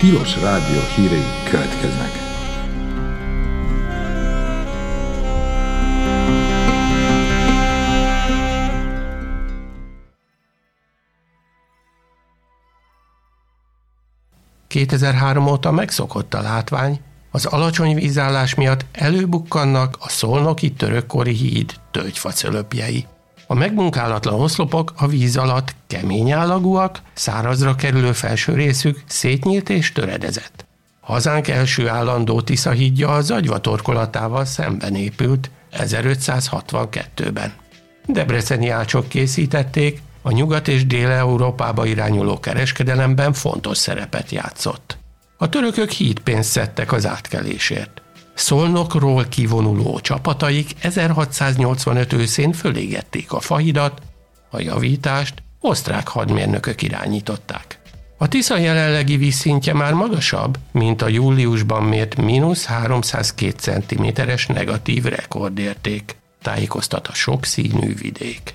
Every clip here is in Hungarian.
Tilos Rádió hírei következnek. ...2003 óta megszokott a látvány, az alacsony vízállás miatt előbukkannak a szolnoki törökkori híd tölgyfacölöpjei. A megmunkálatlan oszlopok a víz alatt kemény állagúak, szárazra kerülő felső részük szétnyílt és töredezett. Hazánk első állandó Tisza-hídja a Zagyva torkolatával szemben épült 1562-ben. Debreceni ácsok készítették, a Nyugat- és Dél-Európába irányuló kereskedelemben fontos szerepet játszott. A törökök hídpénzt szedtek az átkelésért. Szolnokról kivonuló csapataik 1685 őszén fölégették a fahidat, a javítást osztrák hadmérnökök irányították. A Tisza jelenlegi vízszintje már magasabb, mint a júliusban mért -302 cm-es negatív rekordérték, tájékoztat a sokszínű vidék.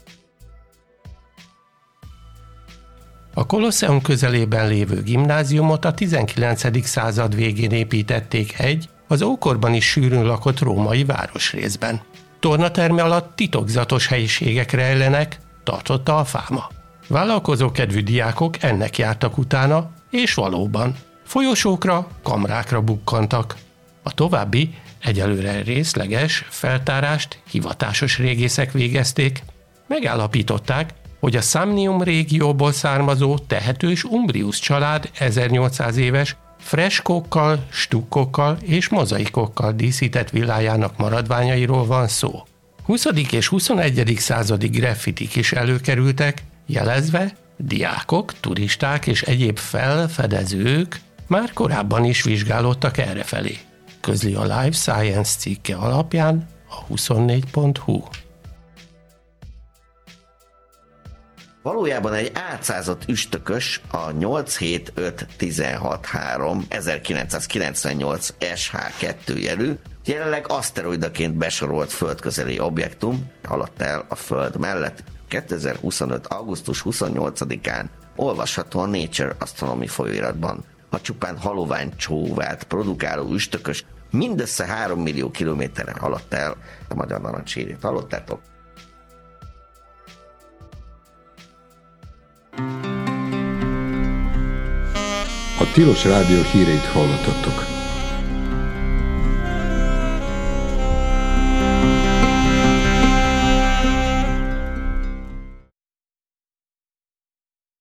A Kolosseum közelében lévő gimnáziumot a 19. század végén építették egy, az ókorban is sűrűn lakott római városrészben. Tornaterme alatt titokzatos helyiségek rejlenek, tartotta a fáma. Vállalkozókedvű diákok ennek jártak utána, és valóban folyosókra, kamrákra bukkantak. A további, egyelőre részleges feltárást hivatásos régészek végezték. Megállapították, hogy a Samnium régióból származó tehetős Umbrius család 1800 éves, freskókkal, stukkokkal és mozaikokkal díszített villájának maradványairól van szó. 20. és 21. századi graffitik is előkerültek, jelezve, diákok, turisták és egyéb felfedezők már korábban is vizsgálódtak errefelé, közli a Life Science cikke alapján a 24.hu. Valójában egy átszázott üstökös, a 875163 1998 SH2 jelű, jelenleg aszteroidaként besorolt földközeli objektum haladt el a Föld mellett 2025. augusztus 28-án, olvasható a Nature Astronomy folyóiratban. A csupán halovány csóvát produkáló üstökös mindössze 3 millió kilométerre haladt el a Magyar Narancssírét. Hallottátok? A Tilos Rádió híreit hallottatok.